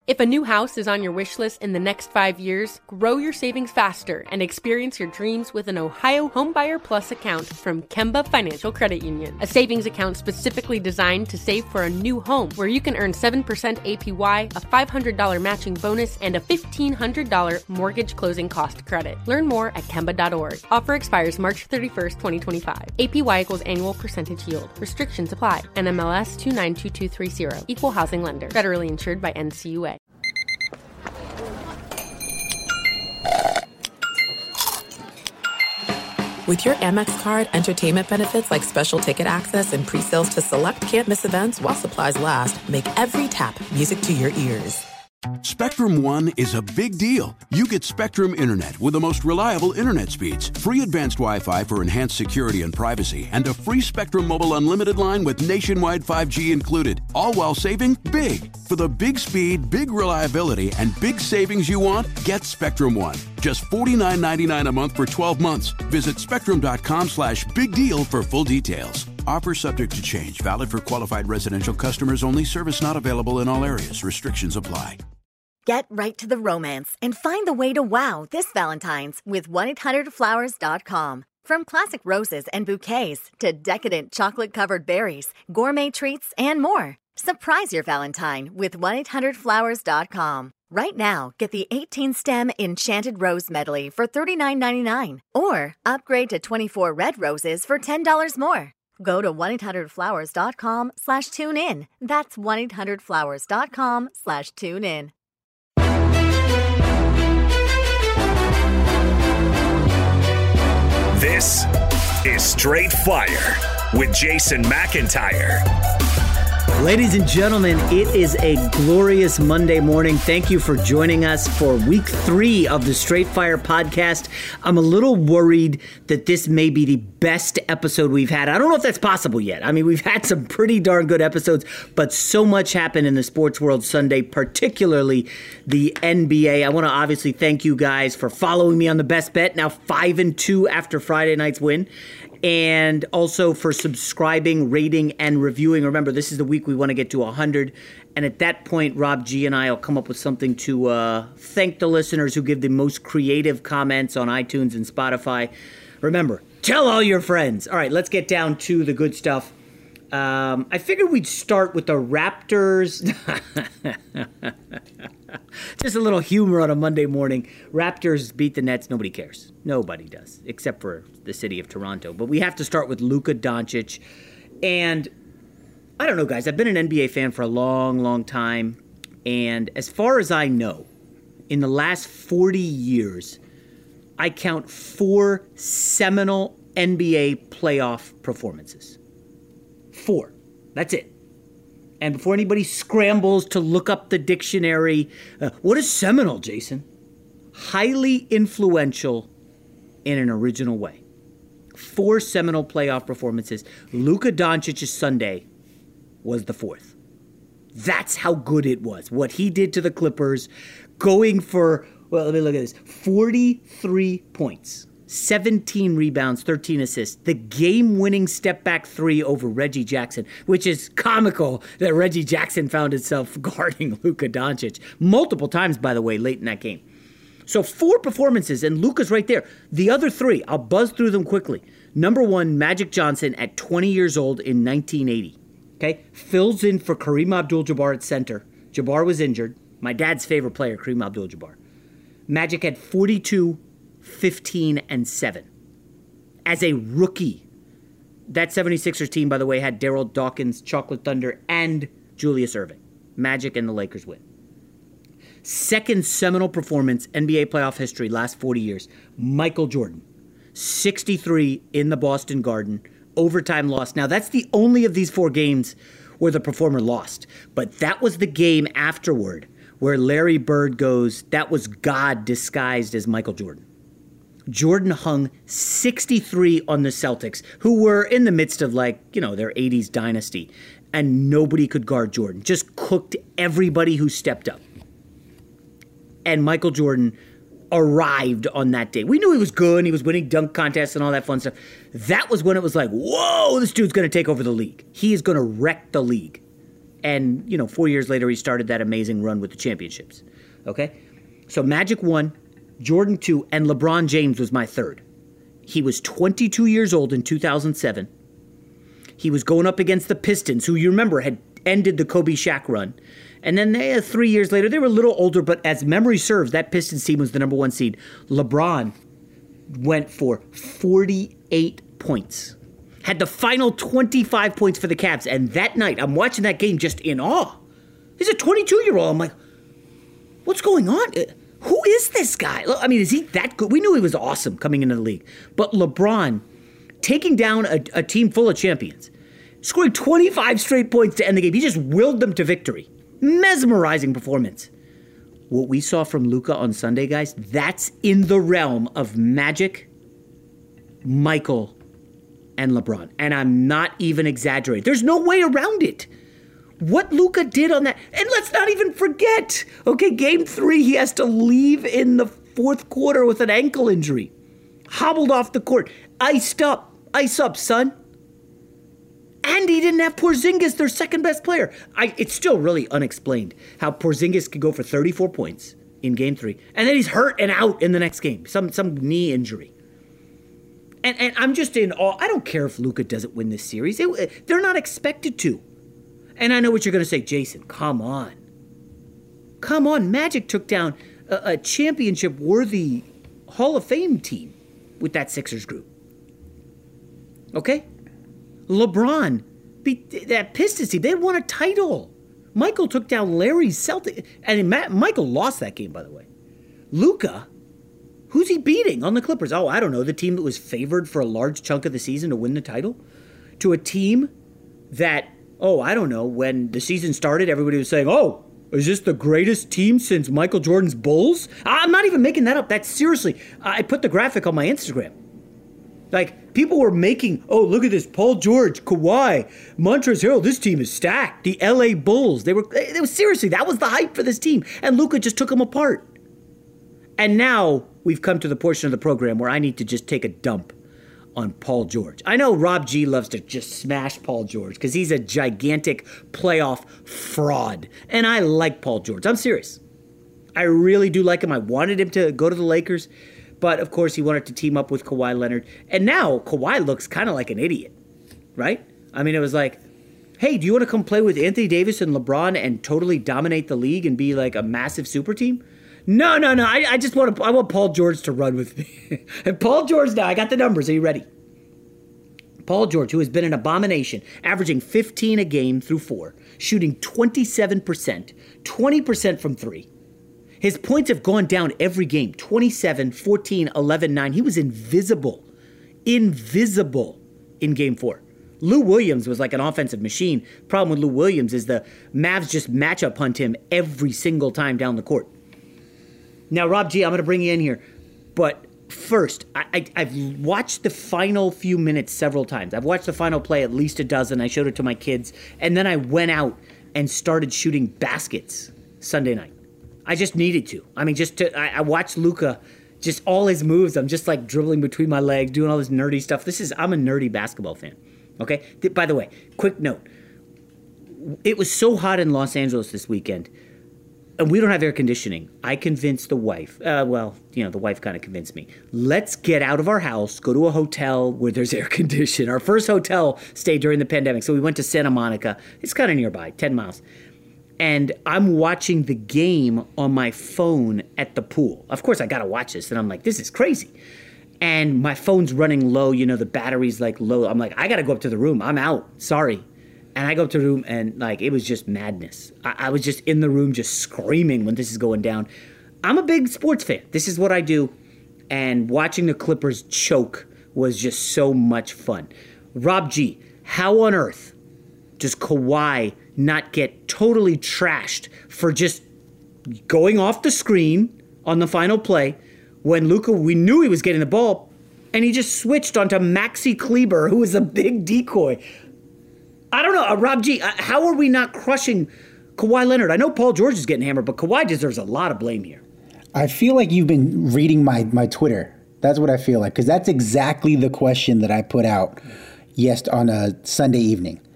If a new house is on your wish list in the next 5 years, grow your savings faster and experience your dreams with an Ohio Homebuyer Plus account from Kemba Financial Credit Union. A savings account specifically designed to save for a new home where you can earn 7% APY, a $500 matching bonus, and a $1,500 mortgage closing cost credit. Learn more at Kemba.org. Offer expires March 31st, 2025. APY equals annual percentage yield. Restrictions apply. NMLS 292230. Equal housing lender. Federally insured by NCUA. With your Amex card, entertainment benefits like special ticket access and pre-sales to select can't-miss events while supplies last make every tap music to your ears. Spectrum One is a big deal. You get Spectrum Internet with the most reliable internet speeds, free advanced Wi-Fi for enhanced security and privacy, and a free Spectrum Mobile Unlimited line with nationwide 5G included, all while saving big. For the big speed, big reliability, and big savings you want, get Spectrum One. Just $49.99 a month for 12 months. Visit spectrum.com/big deal for full details. Offer subject to change. Valid for qualified residential customers only. Service not available in all areas. Restrictions apply. Get right to the romance and find the way to wow this Valentine's with 1-800-Flowers.com. From classic roses and bouquets to decadent chocolate-covered berries, gourmet treats, and more. Surprise your Valentine with 1-800-Flowers.com. Right now, get the 18-stem Enchanted Rose Medley for $39.99 or upgrade to 24 red roses for $10 more. Go to 1-800-Flowers.com/tune-in. That's 1-800-Flowers.com/tune-in. This is Straight Fire with Jason McIntyre. Ladies and gentlemen, it is a glorious Monday morning. Thank you for joining us for week 3 of the Straight Fire podcast. I'm a little worried that this may be the best episode we've had. I don't know if that's possible yet. I mean, we've had some pretty darn good episodes, but so much happened in the sports world Sunday, particularly the NBA. I want to obviously thank you guys for following me on the best bet, now 5-2 after Friday night's win. And also for subscribing, rating, and reviewing. Remember, this is the week we want to get to 100. And at that point, Rob G and I will come up with something to thank the listeners who give the most creative comments on iTunes and Spotify. Remember, tell all your friends. All right, let's get down to the good stuff. I figured we'd start with the Raptors. Just a little humor on a Monday morning. Raptors beat the Nets. Nobody cares. Nobody does, except for the city of Toronto. But we have to start with Luka Doncic. And I don't know, guys. I've been an NBA fan for a long, long time. And as far as I know, in the last 40 years, I count 4 seminal NBA playoff performances. 4. That's it. And before anybody scrambles to look up the dictionary, what is seminal, Jason? Highly influential in an original way. 4 seminal playoff performances. Luka Doncic's Sunday was the 4th. That's how good it was. What he did to the Clippers, going for, well, let me look at this, 43 points. 17 rebounds, 13 assists. The game-winning step-back 3 over Reggie Jackson, which is comical that Reggie Jackson found himself guarding Luka Doncic multiple times, by the way, late in that game. So 4 performances, and Luka's right there. The other 3, I'll buzz through them quickly. Number 1, Magic Johnson at 20 years old in 1980. Okay, fills in for Kareem Abdul-Jabbar at center. Jabbar was injured. My dad's favorite player, Kareem Abdul-Jabbar. Magic had 42, 15, and 7. As a rookie, that 76ers team, by the way, had Darryl Dawkins, Chocolate Thunder, and Julius Erving. Magic and the Lakers win. Second seminal performance, NBA playoff history, last 40 years. Michael Jordan, 63 in the Boston Garden, overtime loss. Now, that's the only of these 4 games where the performer lost. But that was the game afterward where Larry Bird goes, that was God disguised as Michael Jordan. Jordan hung 63 on the Celtics, who were in the midst of, their 80s dynasty, and nobody could guard Jordan. Just cooked everybody who stepped up. And Michael Jordan arrived on that day. We knew he was good, and he was winning dunk contests and all that fun stuff. That was when it was like, whoa, this dude's going to take over the league. He is going to wreck the league. And, 4 years later, he started that amazing run with the championships. Okay? So Magic 1, Jordan 2, and LeBron James was my third. He was 22 years old in 2007. He was going up against the Pistons, who you remember had ended the Kobe Shaq run. And then 3 years later, they were a little older, but as memory serves, that Pistons team was the number 1 seed. LeBron went for 48 points. Had the final 25 points for the Cavs. And that night, I'm watching that game just in awe. He's a 22-year-old. I'm like, what's going on? Who is this guy? I mean, is he that good? We knew he was awesome coming into the league. But LeBron taking down a team full of champions, scoring 25 straight points to end the game. He just willed them to victory. Mesmerizing performance. What we saw from Luka on Sunday, guys, that's in the realm of Magic, Michael, and LeBron. And I'm not even exaggerating. There's no way around it. What Luka did on that, and let's not even forget, okay, game 3, he has to leave in the fourth quarter with an ankle injury. Hobbled off the court. Ice up, son. And he didn't have Porzingis, their second best player. It's still really unexplained how Porzingis could go for 34 points in game 3, and then he's hurt and out in the next game, some knee injury. And I'm just in awe. I don't care if Luka doesn't win this series. They're not expected to. And I know what you're going to say, Jason, come on. Come on, Magic took down a championship-worthy Hall of Fame team with that Sixers group. Okay? LeBron beat that Pistons team. They won a title. Michael took down Larry's Celtics. And Michael lost that game, by the way. Luka, who's he beating on the Clippers? Oh, I don't know. The team that was favored for a large chunk of the season to win the title? To a team that... Oh, I don't know. When the season started, everybody was saying, oh, is this the greatest team since Michael Jordan's Bulls? I'm not even making that up. That's seriously. I put the graphic on my Instagram. Like, people were making, oh, look at this. Paul George, Kawhi, Montrezl Harrell. This team is stacked. The LA Bulls. They were seriously, that was the hype for this team. And Luka just took them apart. And now we've come to the portion of the program where I need to just take a dump on Paul George. I know Rob G loves to just smash Paul George because he's a gigantic playoff fraud. And I like Paul George. I'm serious. I really do like him. I wanted him to go to the Lakers. But, of course, he wanted to team up with Kawhi Leonard. And now Kawhi looks kind of like an idiot, right? I mean, it was like, hey, do you want to come play with Anthony Davis and LeBron and totally dominate the league and be like a massive super team? No. I want Paul George to run with me. And Paul George, now, I got the numbers. Are you ready? Paul George, who has been an abomination, averaging 15 a game through 4, shooting 27%, 20% from 3. His points have gone down every game, 27, 14, 11, 9. He was invisible in game 4. Lou Williams was like an offensive machine. Problem with Lou Williams is the Mavs just matchup hunt him every single time down the court. Now, Rob G, I'm going to bring you in here. But first, I've watched the final few minutes several times. I've watched the final play at least a dozen. I showed it to my kids. And then I went out and started shooting baskets Sunday night. I just needed to. I mean, I watched Luka, just all his moves. I'm just like dribbling between my legs, doing all this nerdy stuff. I'm a nerdy basketball fan. Okay? By the way, quick note. It was so hot in Los Angeles this weekend. And we don't have air conditioning. I convinced the wife. The wife kind of convinced me. Let's get out of our house, go to a hotel where there's air conditioning. Our first hotel stay during the pandemic. So we went to Santa Monica. It's kind of nearby, 10 miles. And I'm watching the game on my phone at the pool. Of course, I got to watch this. And I'm like, this is crazy. And my phone's running low. The battery's like low. I'm like, I got to go up to the room. I'm out. Sorry. And I go up to the room, and, it was just madness. I was just in the room just screaming when this is going down. I'm a big sports fan. This is what I do. And watching the Clippers choke was just so much fun. Rob G, how on earth does Kawhi not get totally trashed for just going off the screen on the final play when Luka, we knew he was getting the ball, and he just switched onto Maxi Kleber, who was a big decoy. I don't know, Rob G, how are we not crushing Kawhi Leonard? I know Paul George is getting hammered, but Kawhi deserves a lot of blame here. I feel like you've been reading my Twitter. That's what I feel like, because that's exactly the question that I put out on a Sunday evening.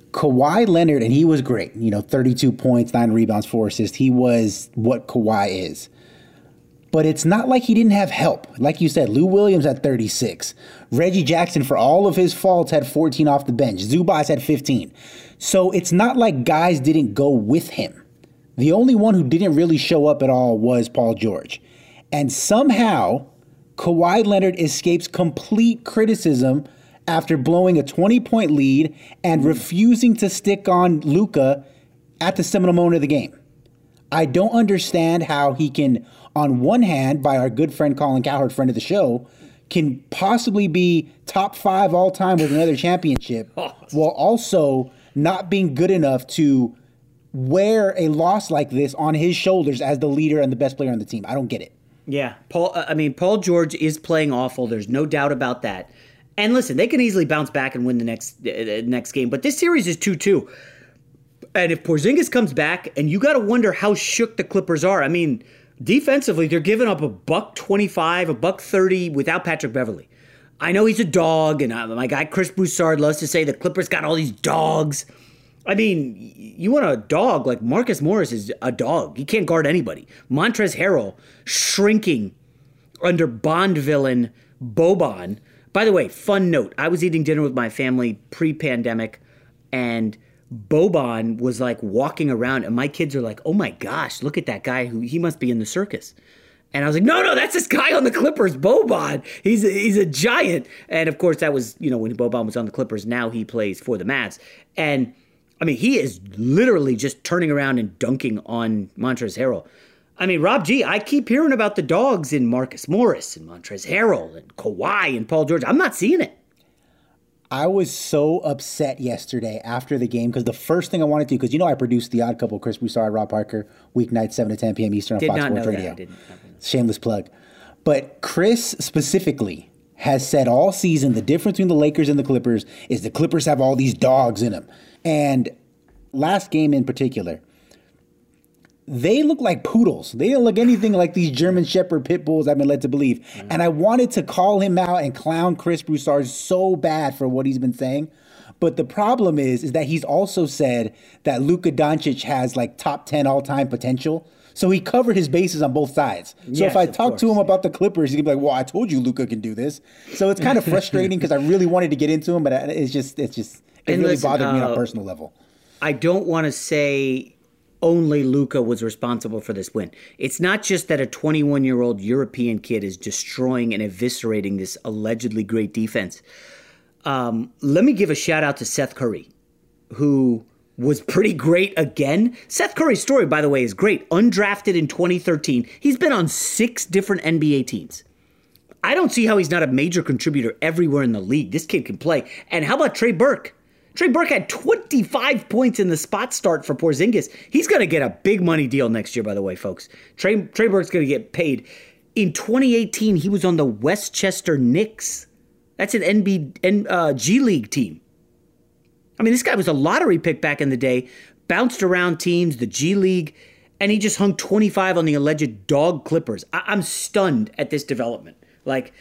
Kawhi Leonard, and he was great, 32 points, 9 rebounds, 4 assists. He was what Kawhi is. But it's not like he didn't have help. Like you said, Lou Williams had 36. Reggie Jackson, for all of his faults, had 14 off the bench. Zubac had 15. So it's not like guys didn't go with him. The only one who didn't really show up at all was Paul George. And somehow, Kawhi Leonard escapes complete criticism after blowing a 20-point lead and refusing to stick on Luka at the seminal moment of the game. I don't understand how he can, on one hand, by our good friend Colin Cowherd, friend of the show, can possibly be top 5 all time with another championship while also not being good enough to wear a loss like this on his shoulders as the leader and the best player on the team. I don't get it. Yeah, Paul George is playing awful. There's no doubt about that. And listen, they can easily bounce back and win the next game. But this series is 2-2. And if Porzingis comes back, and you got to wonder how shook the Clippers are. I mean, defensively, they're giving up $125, $130 without Patrick Beverley. I know he's a dog, and my guy Chris Broussard loves to say the Clippers got all these dogs. I mean, you want a dog like Marcus Morris is a dog. He can't guard anybody. Montrezl Harrell shrinking under Bond villain Boban. By the way, fun note, I was eating dinner with my family pre-pandemic, and Boban was like walking around, and my kids are like, oh my gosh, look at that guy, he must be in the circus. And I was like, no, that's this guy on the Clippers, Boban. He's a giant. And of course, that was, when Boban was on the Clippers. Now he plays for the Mavs. And I mean, he is literally just turning around and dunking on Montrezl Harrell. I mean, Rob G, I keep hearing about the dogs in Marcus Morris and Montrezl Harrell and Kawhi and Paul George. I'm not seeing it. I was so upset yesterday after the game because the first thing I wanted to do, because I produced The Odd Couple, Chris Broussard, Rob Parker, weeknights 7 to 10 p.m. Eastern on Fox Sports Radio. Shameless plug. But Chris specifically has said all season the difference between the Lakers and the Clippers is the Clippers have all these dogs in them. And last game in particular, they look like poodles. They didn't look anything like these German Shepherd pit bulls I've been led to believe. And I wanted to call him out and clown Chris Broussard so bad for what he's been saying. But the problem is that he's also said that Luka Doncic has like top 10 all-time potential. So he covered his bases on both sides. So if I talk to him about the Clippers, he'd be like, well, I told you Luka can do this. So it's kind of frustrating because I really wanted to get into him, but it really bothered me on a personal level. I don't want to say only Luka was responsible for this win. It's not just that a 21-year-old European kid is destroying and eviscerating this allegedly great defense. Let me give a shout out to Seth Curry, who was pretty great again. Seth Curry's story, by the way, is great. Undrafted in 2013. He's been on 6 different NBA teams. I don't see how he's not a major contributor everywhere in the league. This kid can play. And how about Trey Burke? Trey Burke had 25 points in the spot start for Porzingis. He's going to get a big money deal next year, by the way, folks. Trey Burke's going to get paid. In 2018, he was on the Westchester Knicks. That's an G League team. I mean, this guy was a lottery pick back in the day, bounced around teams, the G League, and he just hung 25 on the alleged dog Clippers. I'm stunned at this development. Like,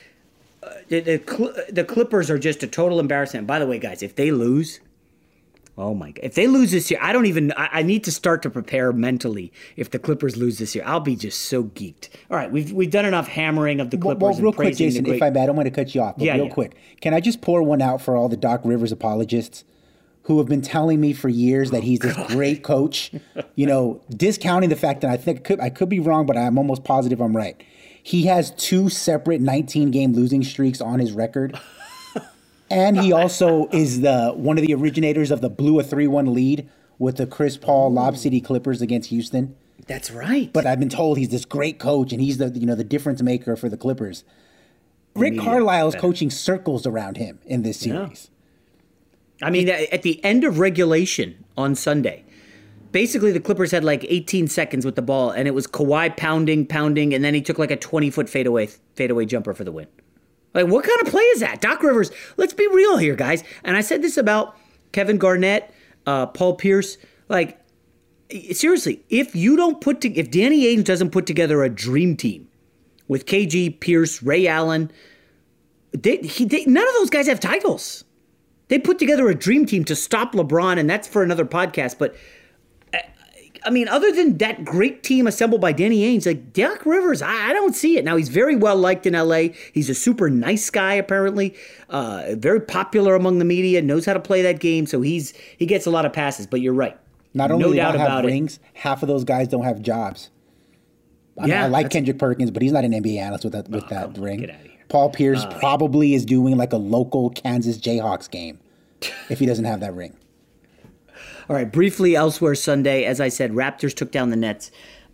the Clippers are just a total embarrassment. By the way, guys, if they lose, oh my God, if they lose this year, I need to start to prepare mentally. If the Clippers lose this year, I'll be just so geeked. All right, we've done enough hammering of the Clippers. Well, real quick, Jason, if I may, I don't want to cut you off, but real quick, can I just pour one out for all the Doc Rivers apologists who have been telling me for years that he's this great coach, discounting the fact that I could be wrong, but I'm almost positive I'm right. He has 2 separate 19-game losing streaks on his record. And he also is one of the originators of the blew a 3-1 lead with the Chris Paul Lob City Clippers against Houston. That's right. But I've been told he's this great coach, and he's the difference maker for the Clippers. Rick Carlisle is coaching circles around him in this series. Yeah. I mean, at the end of regulation on Sunday, basically the Clippers had like 18 seconds with the ball, and it was Kawhi pounding, and then he took like a 20-foot fadeaway jumper for the win. Like, what kind of play is that? Doc Rivers, let's be real here, guys. And I said this about Kevin Garnett, Paul Pierce. Like, seriously, if Danny Ainge doesn't put together a dream team with KG, Pierce, Ray Allen, none of those guys have titles. They put together a dream team to stop LeBron, and that's for another podcast. But, I mean, other than that great team assembled by Danny Ainge, like Doc Rivers, I don't see it. Now, he's very well liked in L.A. He's a super nice guy, apparently. Very popular among the media, knows how to play that game, so he gets a lot of passes. But you're right. Not only do they not have rings, half of those guys don't have jobs. I mean, I like Kendrick Perkins, but he's not an NBA analyst with that ring. Get out of here. Paul Pierce probably is doing like a local Kansas Jayhawks game if he doesn't have that ring. All right, briefly elsewhere Sunday, as I said, Raptors took down the Nets.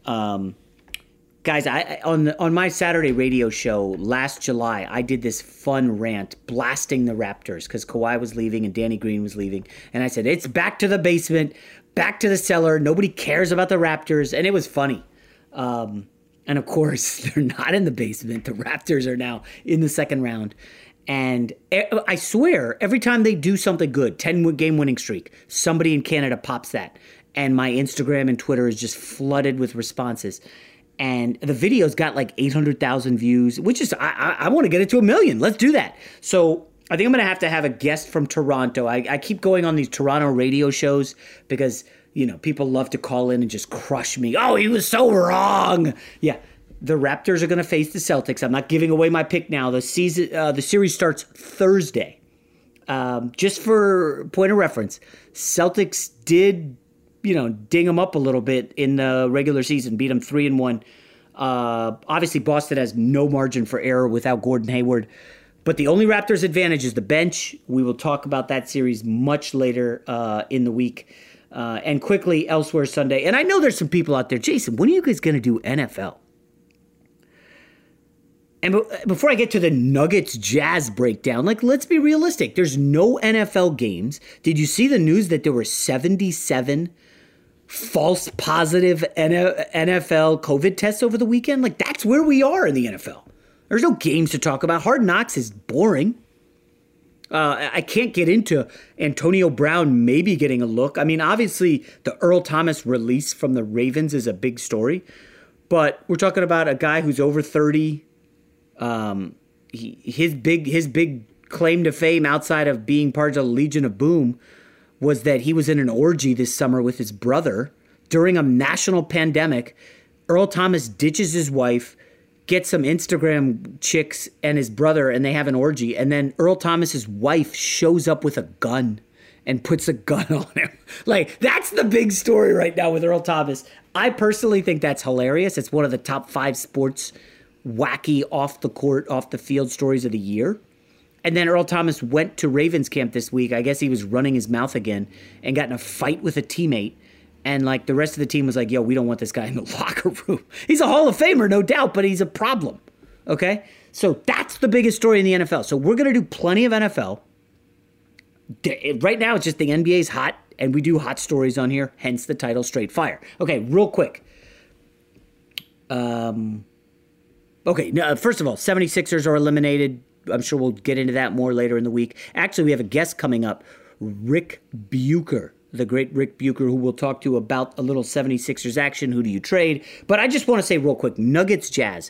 Guys, on my Saturday radio show last July, I did this fun rant blasting the Raptors because Kawhi was leaving and Danny Green was leaving. And I said, it's back to the basement, back to the cellar. Nobody cares about the Raptors. And it was funny. And of course, they're not in the basement. The Raptors are now in the second round. And I swear, every time they do something good, 10-game winning streak, somebody in Canada pops that. And my Instagram and Twitter is just flooded with responses. And the video's got like 800,000 views, which is, I want to get it to 1 million. Let's do that. So I think I'm going to have a guest from Toronto. I keep going on these Toronto radio shows because, you know, people love to call in and just crush me. Oh, he was so wrong. Yeah. The Raptors are going to face the Celtics. I'm not giving away my pick now. The series starts Thursday. Just for point of reference, Celtics did, ding them up a little bit in the regular season, beat them 3-1. Obviously, Boston has no margin for error without Gordon Hayward. But the only Raptors advantage is the bench. We will talk about that series much later in the week. And quickly, elsewhere Sunday. And I know there's some people out there. Jason, when are you guys going to do NFL? And before I get to the Nuggets Jazz breakdown, let's be realistic. There's no NFL games. Did you see the news that there were 77 false positive NFL COVID tests over the weekend? That's where we are in the NFL. There's no games to talk about. Hard Knocks is boring. I can't get into Antonio Brown maybe getting a look. I mean, obviously, the Earl Thomas release from the Ravens is a big story. But we're talking about a guy who's over 30. His big claim to fame outside of being part of the Legion of Boom was that he was in an orgy this summer with his brother during a national pandemic. Earl Thomas ditches his wife, gets some Instagram chicks and his brother, and they have an orgy. And then Earl Thomas's wife shows up with a gun and puts a gun on him. That's the big story right now with Earl Thomas. I personally think that's hilarious. It's one of the top 5 sports wacky off the court, off the field stories of the year. And then Earl Thomas went to Ravens camp this week. I guess he was running his mouth again and got in a fight with a teammate. And the rest of the team was like, yo, we don't want this guy in the locker room. He's a Hall of Famer, no doubt, but he's a problem. Okay? So that's the biggest story in the NFL. So we're going to do plenty of NFL. Right now, it's just the NBA's hot, and we do hot stories on here, hence the title Straight Fire. Okay, real quick. Okay, now, first of all, 76ers are eliminated. I'm sure we'll get into that more later in the week. Actually, we have a guest coming up, Rick Bucher, the great Rick Bucher, who we'll talk to about a little 76ers action. Who do you trade? But I just want to say real quick, Nuggets Jazz.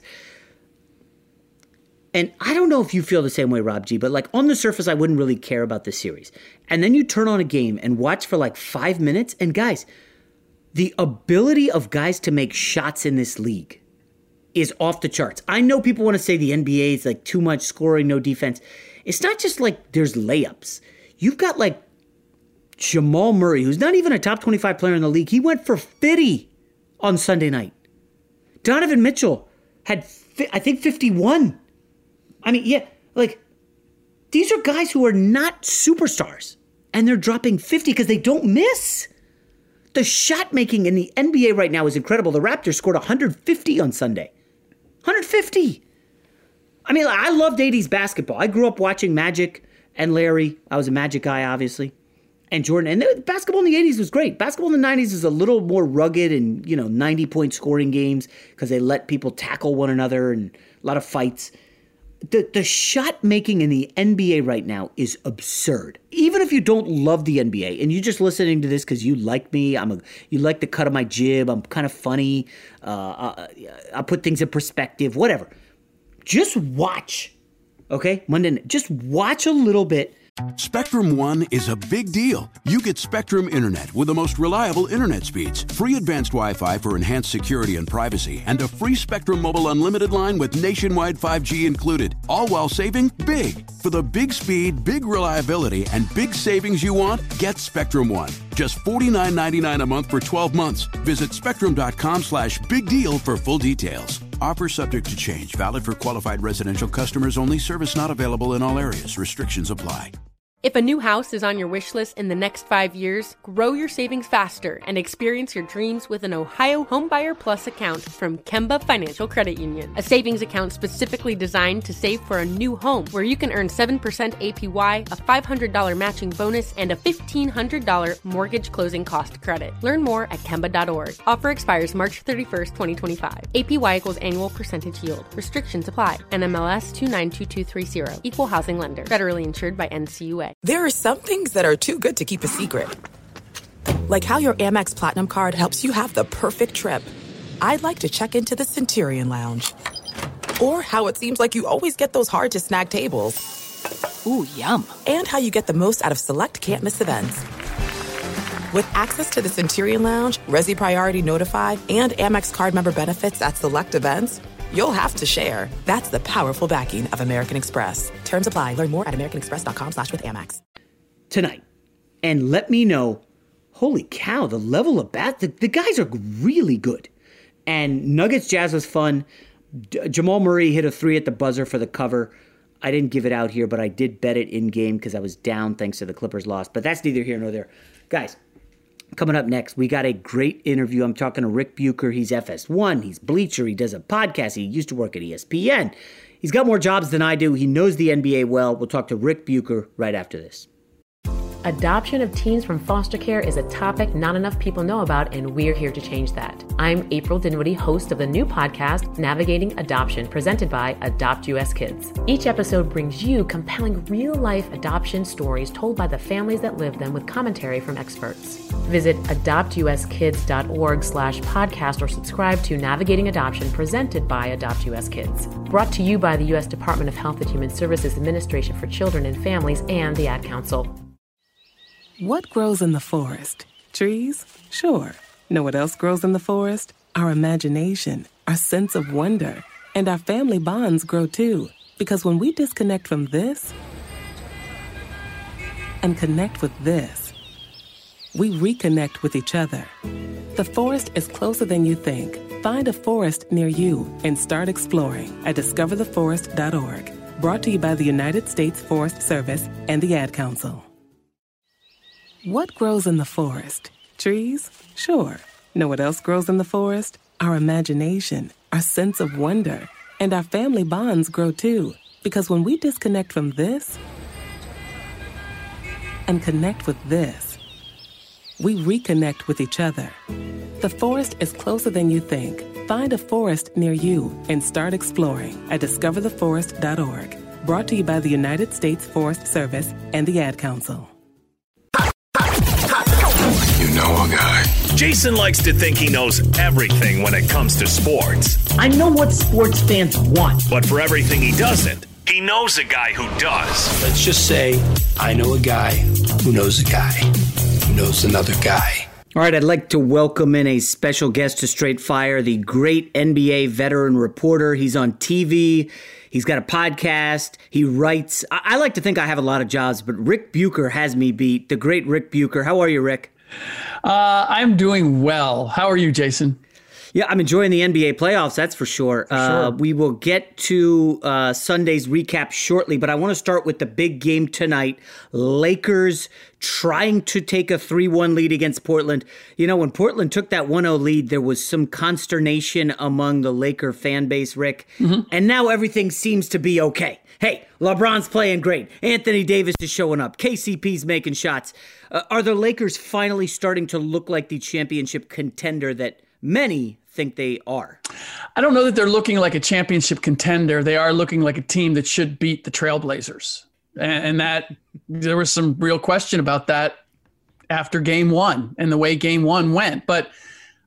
And I don't know if you feel the same way, Rob G, but on the surface, I wouldn't really care about this series. And then you turn on a game and watch for 5 minutes. And guys, the ability of guys to make shots in this league is off the charts. I know people want to say the NBA is too much scoring, no defense. It's not just there's layups. You've got Jamal Murray, who's not even a top 25 player in the league. He went for 50 on Sunday night. Donovan Mitchell had, I think, 51. I mean, yeah, these are guys who are not superstars, and they're dropping 50 because they don't miss. The shot making in the NBA right now is incredible. The Raptors scored 150 on Sunday. 150. I mean, I loved 80s basketball. I grew up watching Magic and Larry. I was a Magic guy, obviously. And Jordan. And basketball in the 80s was great. Basketball in the 90s is a little more rugged and, 90-point scoring games because they let people tackle one another and a lot of fights. The shot making in the NBA right now is absurd. Even if you don't love the NBA and you're just listening to this because you like me, you like the cut of my jib, I'm kind of funny, I put things in perspective, whatever. Just watch, okay? Monday night, just watch a little bit Spectrum One is a big deal. You get Spectrum Internet with the most reliable internet speeds, free advanced Wi-Fi for enhanced security and privacy, and a free Spectrum Mobile Unlimited line with nationwide 5G included, all while saving big. For the big speed, big reliability, and big savings you want, get Spectrum One. Just $49.99 a month for 12 months. Visit spectrum.com/big deal for full details. Offer subject to change. Valid for qualified residential customers only. Service not available in all areas. Restrictions apply. If a new house is on your wish list in the next 5 years, grow your savings faster and experience your dreams with an Ohio Homebuyer Plus account from Kemba Financial Credit Union. A savings account specifically designed to save for a new home, where you can earn 7% APY, a $500 matching bonus, and a $1,500 mortgage closing cost credit. Learn more at Kemba.org. Offer expires March 31st, 2025. APY equals annual percentage yield. Restrictions apply. NMLS 292230. Equal housing lender. Federally insured by NCUA. There are some things that are too good to keep a secret. Like how your Amex Platinum card helps you have the perfect trip. I'd like to check into the Centurion Lounge. Or how it seems like you always get those hard-to-snag tables. Ooh, yum. And how you get the most out of select can't-miss events. With access to the Centurion Lounge, Resi Priority Notify, and Amex card member benefits at select events, you'll have to share. That's the powerful backing of American Express. Terms apply. Learn more at americanexpress.com/withAmex. Tonight. And let me know, holy cow, the level of the guys are really good. And Nuggets Jazz was fun. Jamal Murray hit a 3 at the buzzer for the cover. I didn't give it out here, but I did bet it in game because I was down thanks to the Clippers loss. But that's neither here nor there. Guys, coming up next, we got a great interview. I'm talking to Rick Bucher. He's FS1. He's Bleacher. He does a podcast. He used to work at ESPN. He's got more jobs than I do. He knows the NBA well. We'll talk to Rick Bucher right after this. Adoption of teens from foster care is a topic not enough people know about, and we're here to change that. I'm April Dinwiddie, host of the new podcast, Navigating Adoption, presented by Adopt US Kids. Each episode brings you compelling real-life adoption stories told by the families that live them with commentary from experts. Visit adoptuskids.org/podcast or subscribe to Navigating Adoption, presented by Adopt US Kids. Brought to you by the U.S. Department of Health and Human Services Administration for Children and Families and the Ad Council. What grows in the forest? Trees? Sure. Know what else grows in the forest? Our imagination, our sense of wonder, and our family bonds grow too. Because when we disconnect from this and connect with this, we reconnect with each other. The forest is closer than you think. Find a forest near you and start exploring at discovertheforest.org. Brought to you by the United States Forest Service and the Ad Council. What grows in the forest? Trees? Sure. Know what else grows in the forest? Our imagination, our sense of wonder, and our family bonds grow too. Because when we disconnect from this and connect with this, we reconnect with each other. The forest is closer than you think. Find a forest near you and start exploring at discovertheforest.org. Brought to you by the United States Forest Service and the Ad Council. You know a guy. Jason likes to think he knows everything when it comes to sports. I know what sports fans want. But for everything he doesn't, he knows a guy who does. Let's just say I know a guy who knows a guy who knows another guy. All right, I'd like to welcome in a special guest to Straight Fire, the great NBA veteran reporter. He's on TV. He's got a podcast. He writes. I like to think I have a lot of jobs, but Rick Bucher has me beat. The great Rick Bucher. How are you, Rick? I'm doing well. How are you, Jason? Yeah, I'm enjoying the NBA playoffs, that's for sure. We will get to Sunday's recap shortly, but I want to start with the big game tonight. Lakers trying to take a 3-1 lead against Portland. You know, when Portland took that 1-0 lead, there was some consternation among the Laker fan base, Rick. Mm-hmm. And now everything seems to be okay. Hey, LeBron's playing great. Anthony Davis is showing up. KCP's making shots. Are the Lakers finally starting to look like the championship contender that many think they are? I don't know that they're looking like a championship contender. They are looking like a team that should beat the Trailblazers. And that there was some real question about that after game one and the way game one went. But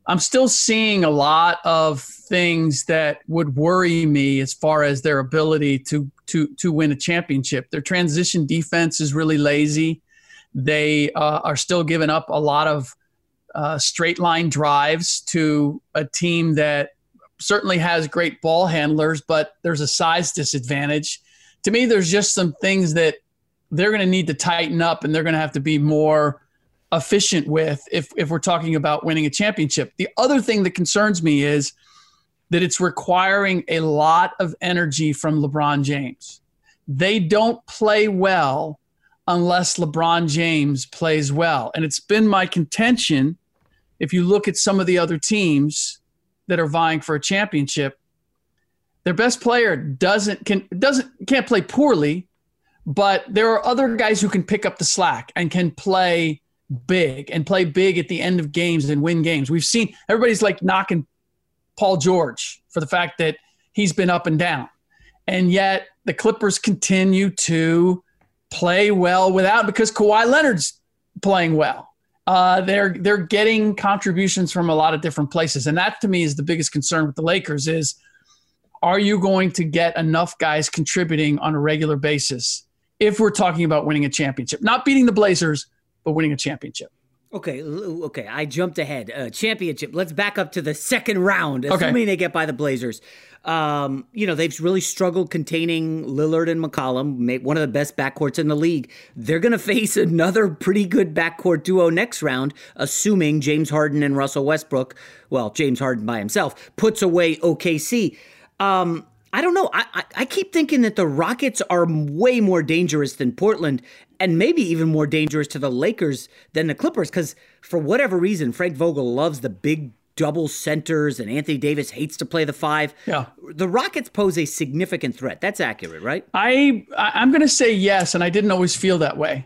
I'm still seeing a lot of things that would worry me as far as their ability to win a championship. Their transition defense is really lazy. They are still giving up a lot of straight line drives to a team that certainly has great ball handlers, but there's a size disadvantage. To me, there's just some things that they're going to need to tighten up, and they're going to have to be more efficient with if we're talking about winning a championship. The other thing that concerns me is that it's requiring a lot of energy from LeBron James. They don't play well unless LeBron James plays well. And it's been my contention, if you look at some of the other teams that are vying for a championship, their best player can't play poorly, but there are other guys who can pick up the slack and can play big at the end of games and win games. We've seen everybody's like knocking Paul George for the fact that he's been up and down. And yet the Clippers continue to play well without, because Kawhi Leonard's playing well. They're getting contributions from a lot of different places. And that to me is the biggest concern with the Lakers is, are you going to get enough guys contributing on a regular basis if we're talking about winning a championship? Not beating the Blazers, but winning a championship. Okay, I jumped ahead. Championship. Let's back up to the second round, assuming they get by the Blazers. They've really struggled containing Lillard and McCollum, one of the best backcourts in the league. They're going to face another pretty good backcourt duo next round, assuming James Harden and Russell Westbrook, well, James Harden by himself, puts away OKC. I don't know. I keep thinking that the Rockets are way more dangerous than Portland, and maybe even more dangerous to the Lakers than the Clippers, because for whatever reason, Frank Vogel loves the big double centers, and Anthony Davis hates to play the five. Yeah. The Rockets pose a significant threat. That's accurate, right? I'm going to say yes, and I didn't always feel that way.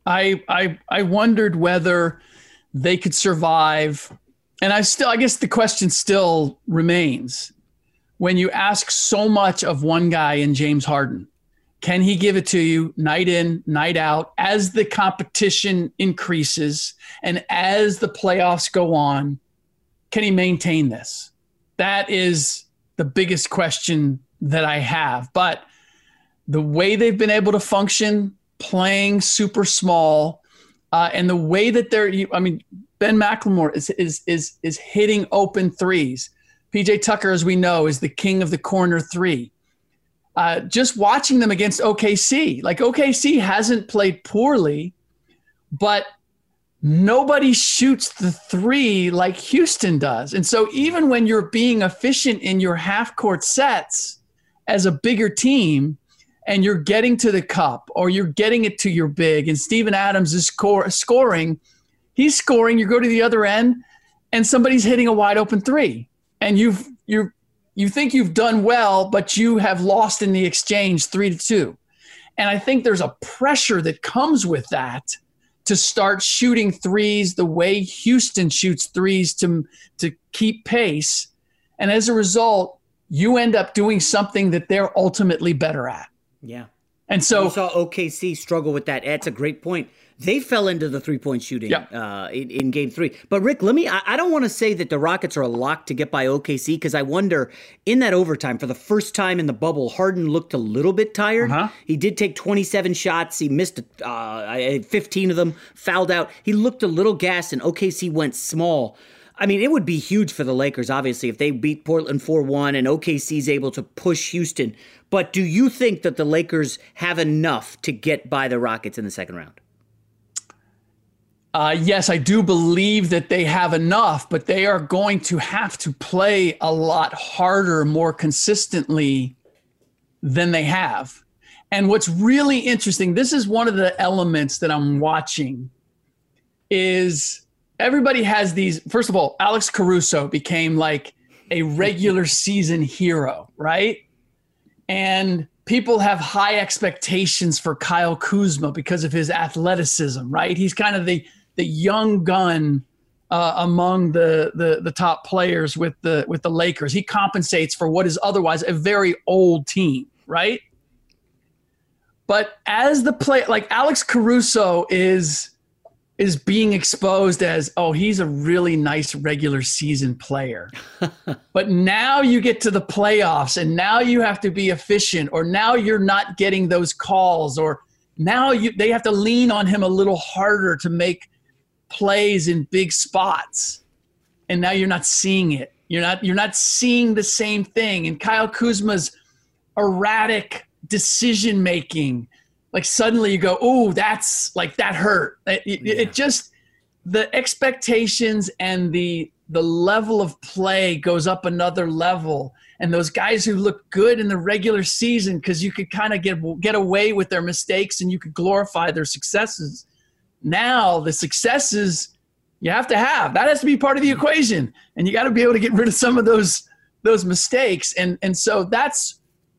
I wondered whether they could survive, and I guess the question still remains. When you ask so much of one guy in James Harden, can he give it to you night in, night out, as the competition increases and as the playoffs go on? Can he maintain this? That is the biggest question that I have. But the way they've been able to function, playing super small, and the way that Ben McLemore is hitting open threes. PJ Tucker, as we know, is the king of the corner three. Just watching them against OKC, like OKC hasn't played poorly, but nobody shoots the three like Houston does. And so even when you're being efficient in your half-court sets as a bigger team and you're getting to the cup or you're getting it to your big and Steven Adams is scoring, he's scoring, you go to the other end and somebody's hitting a wide open three. And you think you've done well, but you have lost in the exchange 3-2. And I think there's a pressure that comes with that to start shooting threes the way Houston shoots threes to keep pace. And as a result, you end up doing something that they're ultimately better at. Yeah. And so we saw OKC struggle with that. That's a great point. They fell into the three-point shooting in Game 3. But, Rick, I don't want to say that the Rockets are a lock to get by OKC, because I wonder, in that overtime, for the first time in the bubble, Harden looked a little bit tired. He did take 27 shots. He missed 15 of them, fouled out. He looked a little gassed, and OKC went small. I mean, it would be huge for the Lakers, obviously, if they beat Portland 4-1 and OKC's able to push Houston. But do you think that the Lakers have enough to get by the Rockets in the second round? Yes, I do believe that they have enough, but they are going to have to play a lot harder, more consistently than they have. And what's really interesting, this is one of the elements that I'm watching, is everybody has these. First of all, Alex Caruso became like a regular season hero, right? And people have high expectations for Kyle Kuzma because of his athleticism, right? He's kind of the young gun among the top players with the Lakers. He compensates for what is otherwise a very old team, right? But as the play, like Alex Caruso is is being exposed as, oh, he's a really nice regular season player. But now you get to the playoffs and now you have to be efficient, or now you're not getting those calls, or now they have to lean on him a little harder to make plays in big spots. And now you're not seeing it. You're not seeing the same thing. And Kyle Kuzma's erratic decision making, like suddenly you go, oh, that's like, that hurt. It just, the expectations and the level of play goes up another level. And those guys who look good in the regular season, because you could kind of get away with their mistakes and you could glorify their successes. Now the successes you have to have, that has to be part of the equation. And you got to be able to get rid of some of those mistakes. And so that's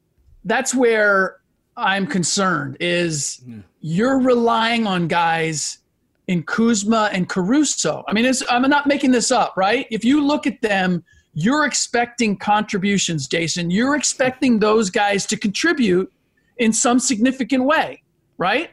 where I'm concerned, is you're relying on guys in Kuzma and Caruso. I mean, I'm not making this up, right? If you look at them, you're expecting contributions, Jason. You're expecting those guys to contribute in some significant way, right?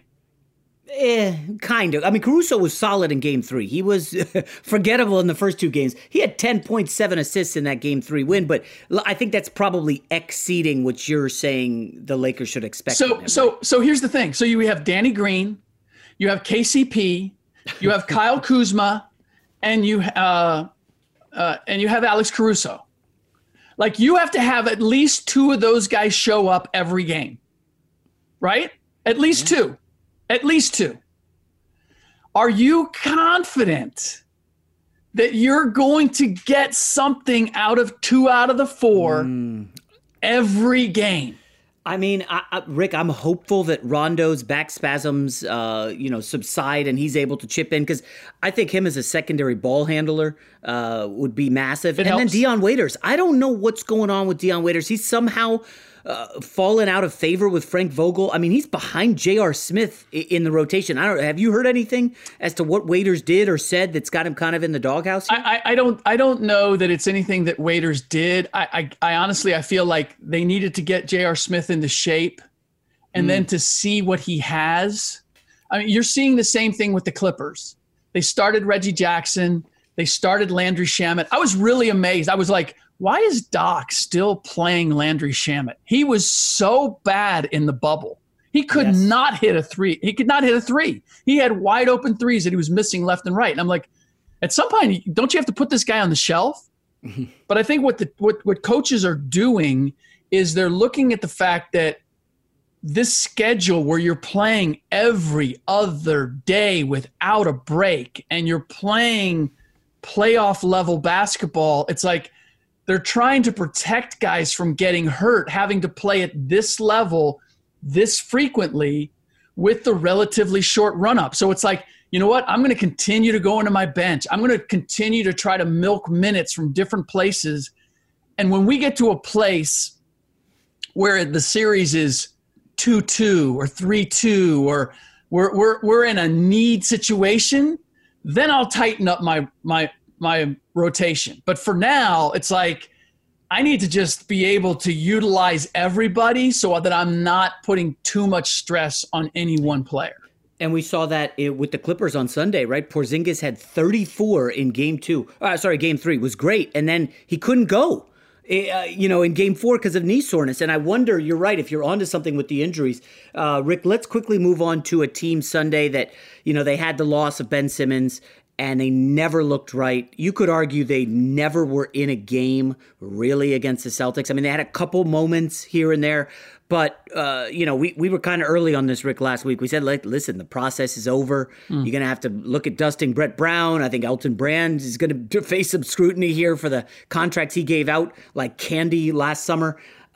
Kind of. I mean, Caruso was solid in Game 3. He was forgettable in the first 2 games. He had 10.7 assists in that Game 3 win, but I think that's probably exceeding what you're saying the Lakers should expect. So here's the thing. So you have Danny Green, you have KCP, you have Kyle Kuzma, and you have Alex Caruso. Like, you have to have at least 2 of those guys show up every game, right? At least 2. At least 2. Are you confident that you're going to get something out of 2 out of the 4 every game? I mean, Rick, I'm hopeful that Rondo's back spasms, subside and he's able to chip in, because I think him as a secondary ball handler would be massive. It helps. Then Dion Waiters. I don't know what's going on with Dion Waiters. He's somehow fallen out of favor with Frank Vogel. I mean, he's behind J.R. Smith in the rotation. Have you heard anything as to what Waiters did or said that's got him kind of in the doghouse here? I don't know that it's anything that Waiters did. I honestly, I feel like they needed to get J.R. Smith into shape and then to see what he has. I mean, you're seeing the same thing with the Clippers. They started Reggie Jackson. They started Landry Shamet. I was really amazed. I was like, why is Doc still playing Landry Shamet? He was so bad in the bubble. He could not hit a 3. He could not hit a 3. He had wide open 3s that he was missing left and right. And I'm like, at some point, don't you have to put this guy on the shelf? But I think what coaches are doing is they're looking at the fact that this schedule where you're playing every other day without a break and you're playing playoff level basketball, it's like, they're trying to protect guys from getting hurt, having to play at this level this frequently with the relatively short run-up. So it's like, you know what? I'm going to continue to go into my bench. I'm going to continue to try to milk minutes from different places. And when we get to a place where the series is 2-2 or 3-2 or we're in a need situation, then I'll tighten up my rotation. But for now, it's like I need to just be able to utilize everybody so that I'm not putting too much stress on any one player. And we saw that with the Clippers on Sunday, right? Porzingis had 34 in Game 3. It was great. And then he couldn't go, in Game 4 because of knee soreness. And I wonder, you're right, if you're onto something with the injuries. Rick, let's quickly move on to a team Sunday that, they had the loss of Ben Simmons and they never looked right. You could argue they never were in a game really against the Celtics. I mean, they had a couple moments here and there, but, we were kind of early on this, Rick, last week. We said, listen, the process is over. You're going to have to look at dusting Brett Brown. I think Elton Brand is going to face some scrutiny here for the contracts he gave out like candy last summer.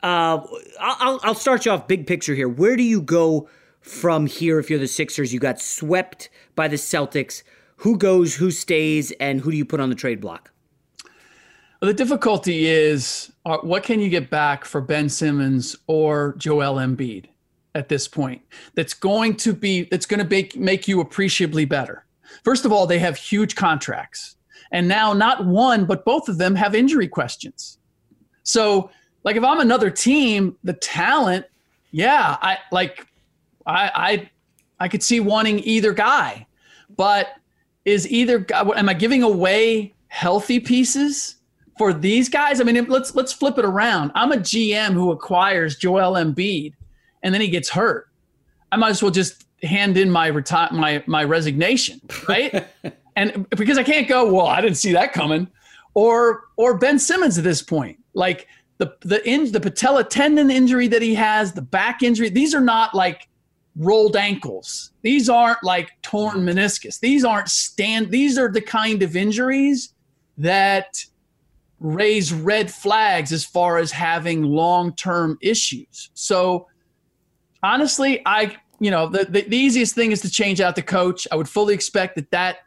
I'll start you off big picture here. Where do you go from here if you're the Sixers? You got swept by the Celtics. Who goes, who stays, and who do you put on the trade block? Well, the difficulty is, what can you get back for Ben Simmons or Joel Embiid at this point that's going to make you appreciably better? First of all, they have huge contracts. And now not one, but both of them have injury questions. So, if I'm another team, the talent, I could see wanting either guy. But is either, am I giving away healthy pieces for these guys? I mean, let's flip it around. I'm a GM who acquires Joel Embiid and then he gets hurt. I might as well just hand in my resignation, right? And because I can't go, well, I didn't see that coming. Or Ben Simmons at this point, like the patella tendon injury that he has, the back injury, these are not like rolled ankles. These aren't like torn meniscus. These are the kind of injuries that raise red flags as far as having long-term issues. So honestly, the easiest thing is to change out the coach. I would fully expect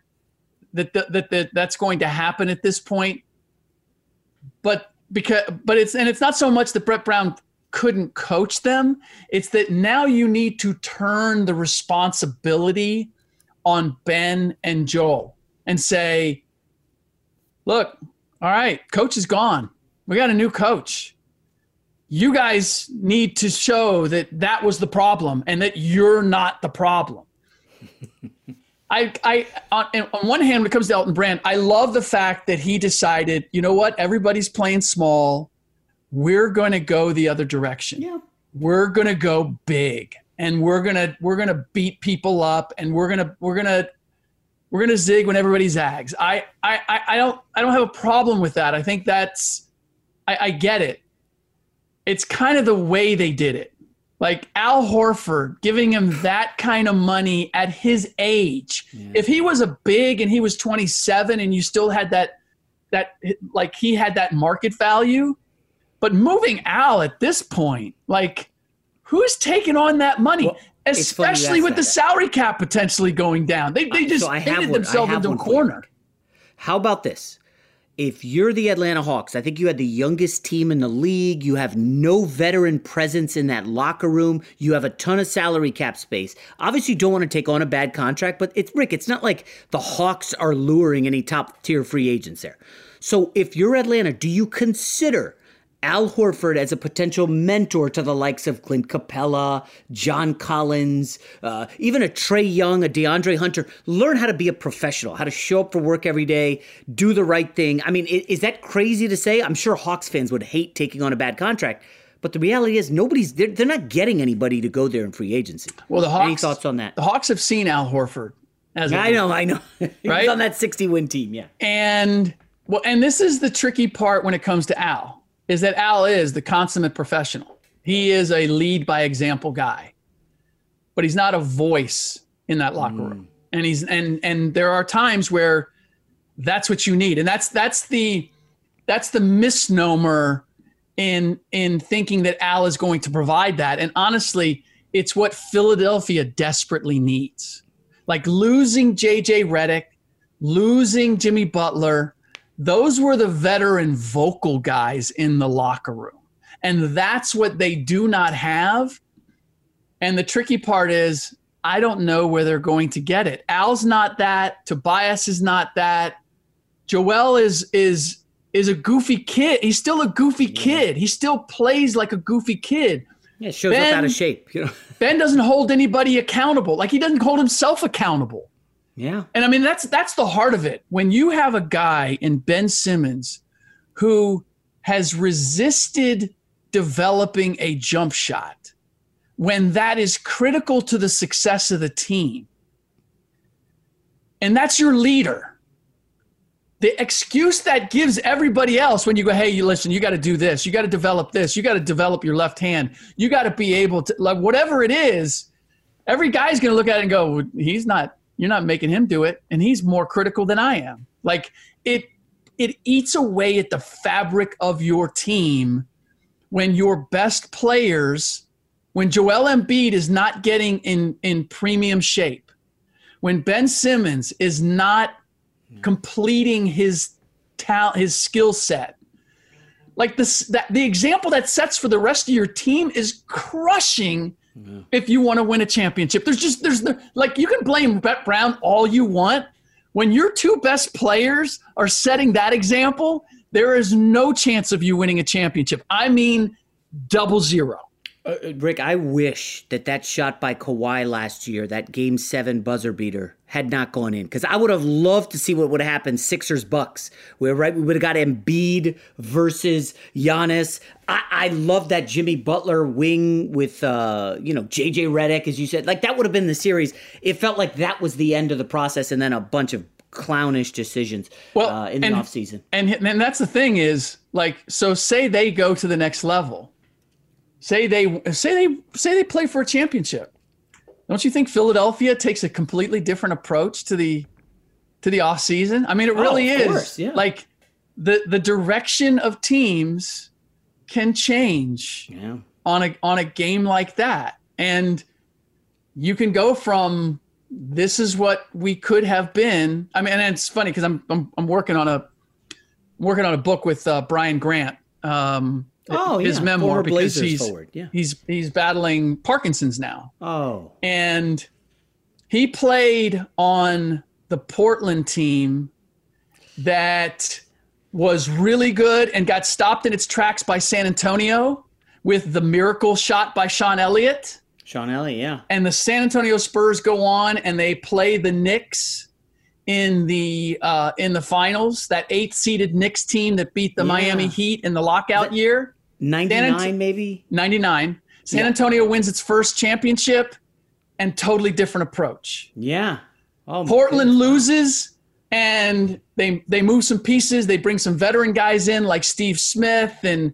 that's going to happen at this point. But it's not so much that Brett Brown couldn't coach them. It's that now you need to turn the responsibility on Ben and Joel and say, look, all right, coach is gone. We got a new coach. You guys need to show that was the problem and that you're not the problem. On one hand, when it comes to Elton Brand, I love the fact that he decided, you know what, everybody's playing small. We're going to go the other direction. Yeah. We're going to go big, and we're going to beat people up, and we're going to zig when everybody zags. I don't have a problem with that. I think I get it. It's kind of the way they did it. Like Al Horford, giving him that kind of money at his age. Yeah. If he was a big and he was 27 and you still had that like he had that market value, but moving Al at this point, like who's taking on that money? Well, especially with the salary cap potentially going down. They just painted themselves into a corner. How about this? If you're the Atlanta Hawks, I think you had the youngest team in the league. You have no veteran presence in that locker room. You have a ton of salary cap space. Obviously, you don't want to take on a bad contract, but it's not like the Hawks are luring any top-tier free agents there. So if you're Atlanta, do you consider Al Horford as a potential mentor to the likes of Clint Capella, John Collins, even a Trae Young, a DeAndre Hunter? Learn how to be a professional, how to show up for work every day, do the right thing. I mean, is that crazy to say? I'm sure Hawks fans would hate taking on a bad contract, but the reality is they're not getting anybody to go there in free agency. Well, the Hawks, any thoughts on that? The Hawks have seen Al Horford. I know. He right? was on that 60-win team, yeah. And this is the tricky part when it comes to Al. Is that Al is the consummate professional. He is a lead by example guy, but he's not a voice in that locker room. And and there are times where that's what you need. And that's the misnomer in thinking that Al is going to provide that. And honestly, it's what Philadelphia desperately needs. Like losing JJ Redick, losing Jimmy Butler, those were the veteran vocal guys in the locker room. And that's what they do not have. And the tricky part is, I don't know where they're going to get it. Al's not that. Tobias is not that. Joel is a goofy kid. He's still a goofy kid. He still plays like a goofy kid. Yeah, shows up out of shape. Ben doesn't hold anybody accountable. Like he doesn't hold himself accountable. Yeah. And I mean, that's the heart of it. When you have a guy in Ben Simmons who has resisted developing a jump shot, when that is critical to the success of the team, and that's your leader, the excuse that gives everybody else when you go, hey, listen, you got to do this. You got to develop this. You got to develop your left hand. You got to be able to, like, whatever it is, every guy's going to look at it and go, you're not making him do it, and he's more critical than I am. Like it eats away at the fabric of your team when your best players, when Joel Embiid is not getting in premium shape, when Ben Simmons is not completing his talent, his skill set. Like the example that sets for the rest of your team is crushing. If you want to win a championship, you can blame Brett Brown all you want. When your two best players are setting that example, there is no chance of you winning a championship. I mean, 0. Rick, I wish that shot by Kawhi last year, that Game 7 buzzer beater, had not gone in. Because I would have loved to see what would have happened Sixers-Bucks. We would have got Embiid versus Giannis. I love that Jimmy Butler wing with, J.J. Redick, as you said. Like, that would have been the series. It felt like that was the end of the process, and then a bunch of clownish decisions in the offseason. And that's the thing is, like, so say they go to the next level. Say they play for a championship. Don't you think Philadelphia takes a completely different approach to the off season? I mean, it really is. Course, yeah. Like the direction of teams can change on a game like that, and you can go from this is what we could have been. I mean, and it's funny because I'm working on a book with Brian Grant. His memoir, because he's battling Parkinson's now. Oh. And he played on the Portland team that was really good and got stopped in its tracks by San Antonio with the miracle shot by Sean Elliott. Yeah. And the San Antonio Spurs go on and they play the Knicks in the finals, that 8th-seeded Knicks team that beat the Miami Heat in the lockout year. 99 maybe? 99. San Antonio wins its first championship, and totally different approach. Yeah. Portland loses, and they move some pieces. They bring some veteran guys in like Steve Smith and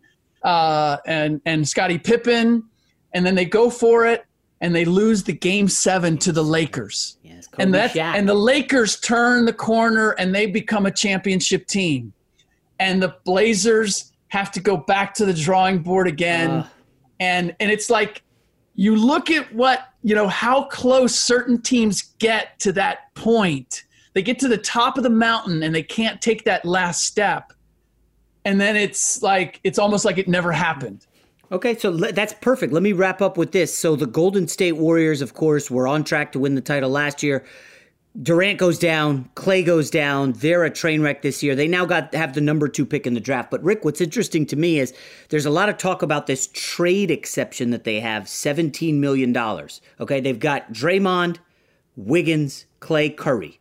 Scottie Pippen, and then they go for it, and they lose the Game 7 to the Lakers. Yes, and the Lakers turn the corner, and they become a championship team. And the Blazers have to go back to the drawing board again. And it's like, you look at how close certain teams get to that point. They get to the top of the mountain and they can't take that last step. And then it's almost like it never happened. Okay, so that's perfect. Let me wrap up with this. So the Golden State Warriors, of course, were on track to win the title last year. Durant goes down, Clay goes down. They're a train wreck this year. They now have the number 2 pick in the draft. But Rick, what's interesting to me is there's a lot of talk about this trade exception that they have, $17 million. Okay, they've got Draymond, Wiggins, Clay, Curry.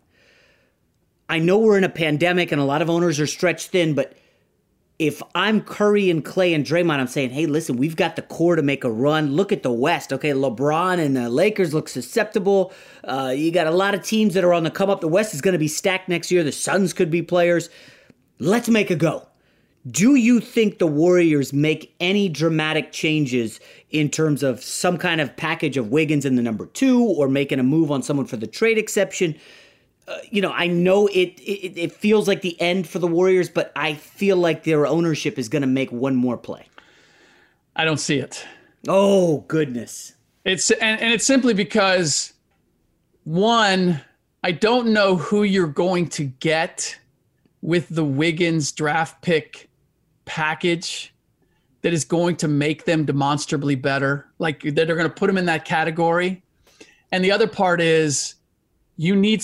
I know we're in a pandemic and a lot of owners are stretched thin, but if I'm Curry and Clay and Draymond, I'm saying, hey, listen, we've got the core to make a run. Look at the West. Okay, LeBron and the Lakers look susceptible. You got a lot of teams that are on the come up. The West is going to be stacked next year. The Suns could be players. Let's make a go. Do you think the Warriors make any dramatic changes in terms of some kind of package of Wiggins in the number 2 or making a move on someone for the trade exception? I know it feels like the end for the Warriors, but I feel like their ownership is going to make one more play. I don't see it. Oh, goodness. It's simply because, one, I don't know who you're going to get with the Wiggins draft pick package that is going to make them demonstrably better, like that are going to put them in that category. And the other part is you need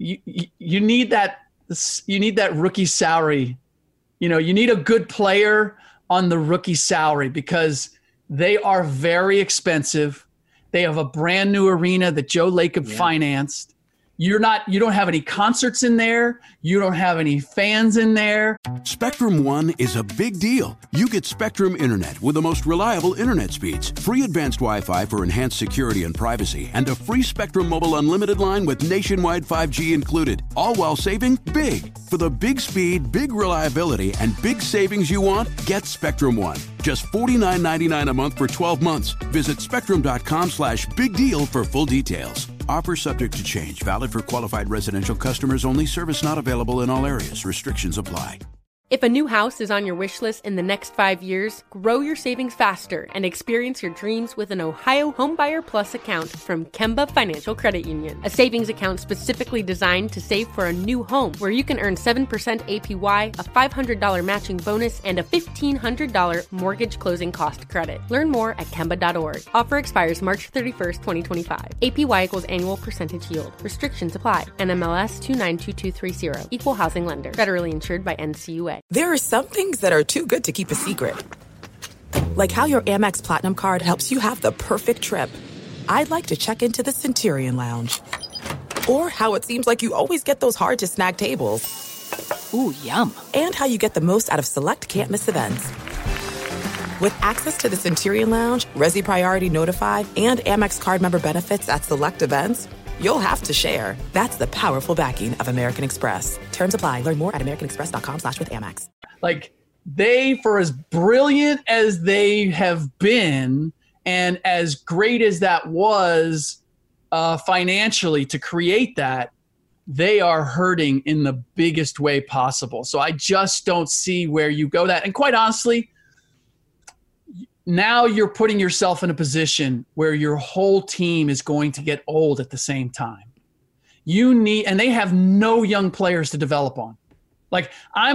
that rookie salary. You need a good player on the rookie salary because they are very expensive. They have a brand new arena that Joe Lacob financed. You don't have any concerts in there. You don't have any fans in there. Spectrum One is a big deal. You get Spectrum Internet with the most reliable internet speeds, free advanced Wi-Fi for enhanced security and privacy, and a free Spectrum Mobile Unlimited line with nationwide 5G included, all while saving big. For the big speed, big reliability, and big savings you want, get Spectrum One. Just $49.99 a month for 12 months. Visit spectrum.com/big deal for full details. Offer subject to change. Valid for qualified residential customers only. Service not available in all areas. Restrictions apply. If a new house is on your wish list in the next 5 years, grow your savings faster and experience your dreams with an Ohio Homebuyer Plus account from Kemba Financial Credit Union. A savings account specifically designed to save for a new home where you can earn 7% APY, a $500 matching bonus, and a $1,500 mortgage closing cost credit. Learn more at Kemba.org. Offer expires March 31st, 2025. APY equals annual percentage yield. Restrictions apply. NMLS 292230. Equal housing lender. Federally insured by NCUA. There are some things that are too good to keep a secret. Like how your Amex Platinum card helps you have the perfect trip. I'd like to check into the Centurion Lounge. Or how it seems like you always get those hard-to-snag tables. Ooh, yum. And how you get the most out of select can't-miss events. With access to the Centurion Lounge, Resi Priority Notified, and Amex card member benefits at select events, you'll have to share. That's the powerful backing of American Express. Terms apply. Learn more at americanexpress.com/withAmex. Like, they, for as brilliant as they have been and as great as that was financially to create that, they are hurting in the biggest way possible. So I just don't see where you go that. And quite honestly, now you're putting yourself in a position where your whole team is going to get old at the same time. And they have no young players to develop on. Like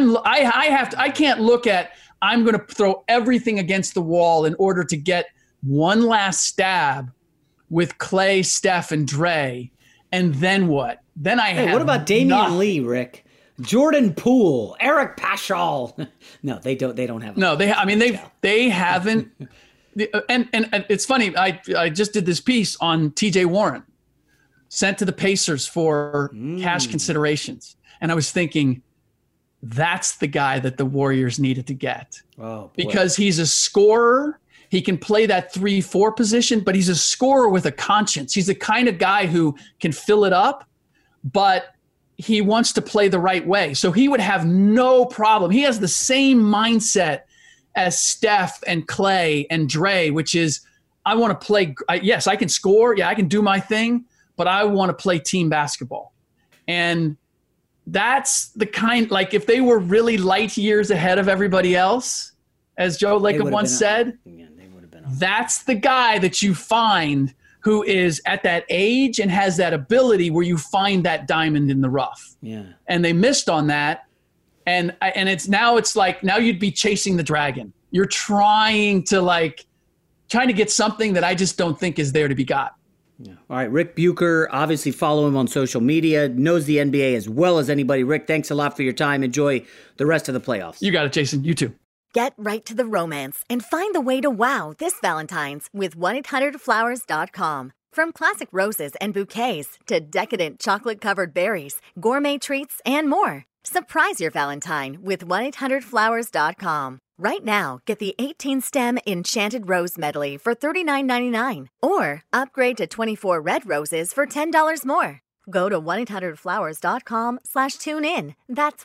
I can't look at, I'm going to throw everything against the wall in order to get one last stab with Clay, Steph, and Dre. And then what? Then what about Damian Lee, Rick? Jordan Poole, Eric Paschall. No, they don't have. No, they haven't. And it's funny. I just did this piece on TJ Warren, sent to the Pacers for cash considerations, and I was thinking, that's the guy that the Warriors needed to get. Oh, boy. Because he's a scorer. He can play that 3-4 position, but he's a scorer with a conscience. He's the kind of guy who can fill it up, but he wants to play the right way. So he would have no problem. He has the same mindset as Steph and Clay and Dre, which is, I want to play. Yes, I can score. Yeah, I can do my thing, but I want to play team basketball. And that's the kind, like if they were really light years ahead of everybody else, as Joe Lacob once said, that's the guy that you find who is at that age and has that ability where you find that diamond in the rough. Yeah. And they missed on that. And it's like now you'd be chasing the dragon. You're trying to get something that I just don't think is there to be got. Yeah. All right, Rick Bucher, obviously follow him on social media, knows the NBA as well as anybody. Rick, thanks a lot for your time. Enjoy the rest of the playoffs. You got it, Jason. You too. Get right to the romance and find the way to wow this Valentine's with 1-800-Flowers.com. From classic roses and bouquets to decadent chocolate-covered berries, gourmet treats, and more. Surprise your Valentine with 1-800-Flowers.com. Right now, get the 18-stem Enchanted Rose Medley for $39.99. Or upgrade to 24 red roses for $10 more. Go to 1-800-Flowers.com/tune-in. That's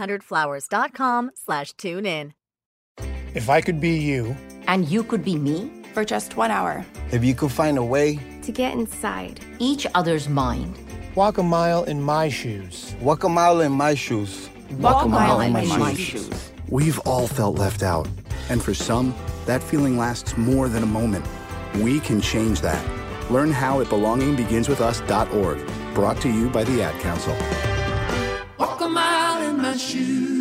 1-800-Flowers.com/tune-in. If I could be you. And you could be me for just 1 hour. If you could find a way to get inside each other's mind. Walk a mile in my shoes. Walk a mile in my shoes. Walk a mile in my shoes. We've all felt left out. And for some, that feeling lasts more than a moment. We can change that. Learn how at belongingbeginswithus.org. Brought to you by the Ad Council. Walk a mile in my shoes.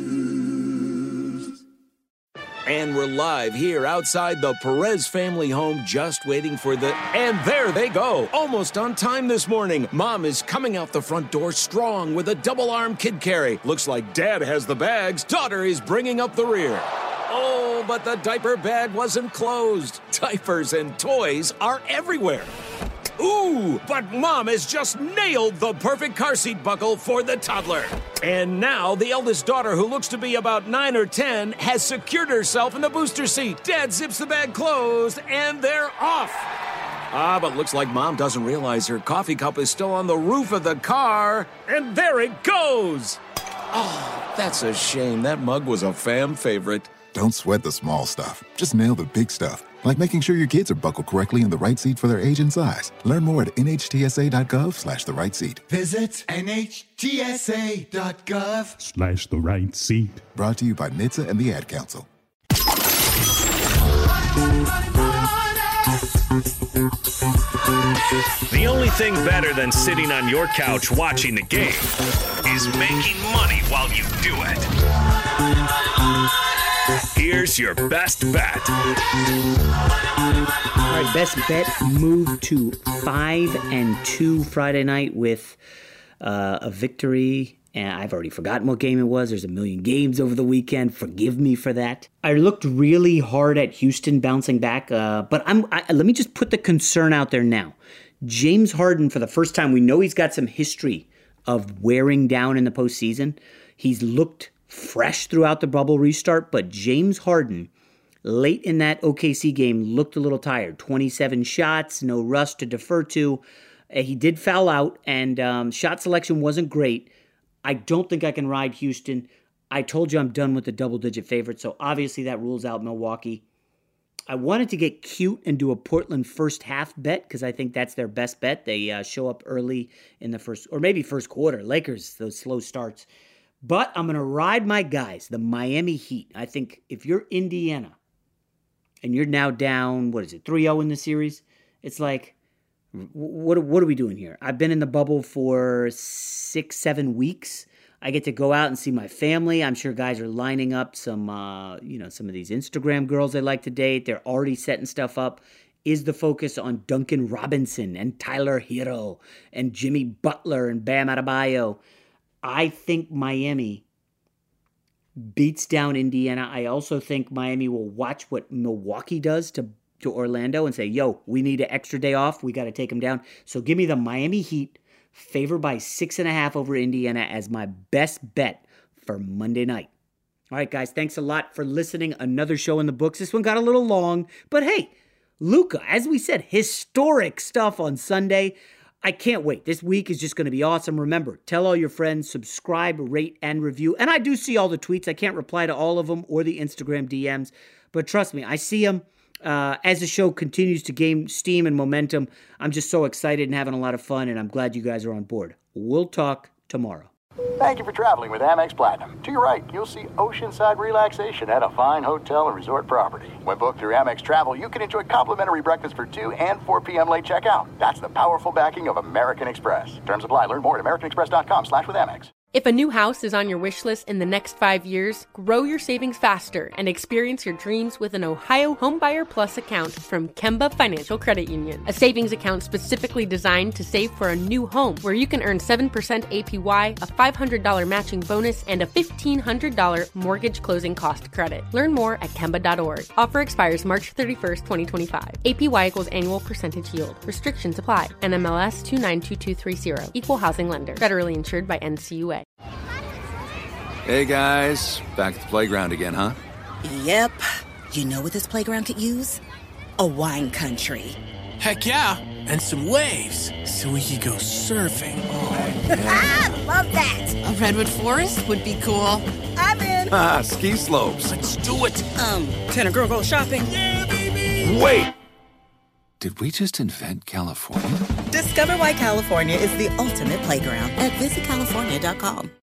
And we're live here outside the Perez family home, just waiting for and there they go. Almost on time this morning. Mom is coming out the front door strong with a double-arm kid carry. Looks like Dad has the bags. Daughter is bringing up the rear. Oh, but the diaper bag wasn't closed. Diapers and toys are everywhere. Ooh, but Mom has just nailed the perfect car seat buckle for the toddler. And now the eldest daughter, who looks to be about 9 or 10, has secured herself in the booster seat. Dad zips the bag closed, and they're off. But looks like Mom doesn't realize her coffee cup is still on the roof of the car. And there it goes. Oh, that's a shame. That mug was a fam favorite. Don't sweat the small stuff. Just nail the big stuff. Like making sure your kids are buckled correctly in the right seat for their age and size. Learn more at nhtsa.gov/the right seat. Visit nhtsa.gov/the right seat. Brought to you by NHTSA and the Ad Council. The only thing better than sitting on your couch watching the game is making money while you do it. Here's your best bet. All right, best bet moved to 5-2 Friday night with a victory And I've already forgotten what game it was. There's a million games over the weekend. Forgive me for that. I looked really hard at Houston bouncing back, but let me just put the concern out there now. James Harden, for the first time, we know he's got some history of wearing down in the postseason. He's looked fresh throughout the bubble restart, but James Harden, late in that OKC game, looked a little tired. 27 shots, no rust to defer to. He did foul out, and shot selection wasn't great. I don't think I can ride Houston. I told you I'm done with the double-digit favorite, so obviously that rules out Milwaukee. I wanted to get cute and do a Portland first half bet because I think that's their best bet. They show up early in the first, or maybe first quarter. Lakers, those slow starts. But I'm going to ride my guys, the Miami Heat. I think if you're Indiana and you're now down, 3-0 in the series, it's like, what are we doing here? I've been in the bubble for 6-7 weeks. I get to go out and see my family. I'm sure guys are lining up some of these Instagram girls they like to date. They're already setting stuff up. Is the focus on Duncan Robinson and Tyler Hero and Jimmy Butler and Bam Adebayo? I think Miami beats down Indiana. I also think Miami will watch what Milwaukee does to Orlando and say, yo, we need an extra day off. We got to take them down. So give me the Miami Heat favored by 6.5 over Indiana as my best bet for Monday night. All right, guys, thanks a lot for listening. Another show in the books. This one got a little long, but hey, Luka, as we said, historic stuff on Sunday. I can't wait. This week is just going to be awesome. Remember, tell all your friends, subscribe, rate, and review. And I do see all the tweets. I can't reply to all of them or the Instagram DMs, but trust me, I see them. As the show continues to gain steam and momentum, I'm just so excited and having a lot of fun, and I'm glad you guys are on board. We'll talk tomorrow. Thank you for traveling with Amex Platinum. To your right, you'll see oceanside relaxation at a fine hotel and resort property. When booked through Amex Travel, you can enjoy complimentary breakfast for 2 and 4 p.m. late checkout. That's the powerful backing of American Express. Terms apply. Learn more at americanexpress.com/withAmex. If a new house is on your wish list in the next 5 years, grow your savings faster and experience your dreams with an Ohio Homebuyer Plus account from Kemba Financial Credit Union. A savings account specifically designed to save for a new home where you can earn 7% APY, a $500 matching bonus, and a $1,500 mortgage closing cost credit. Learn more at Kemba.org. Offer expires March 31st, 2025. APY equals annual percentage yield. Restrictions apply. NMLS 292230. Equal housing lender. Federally insured by NCUA. Hey guys, back at the playground again, huh? Yep. You know what this playground could use? A wine country. Heck yeah, and some waves so we could go surfing. Oh, yeah. Love that. A redwood forest would be cool. I'm in. Ski slopes. Let's do it. Can a girl go shopping? Yeah, baby. Wait! Did we just invent California? Discover why California is the ultimate playground at visitcalifornia.com.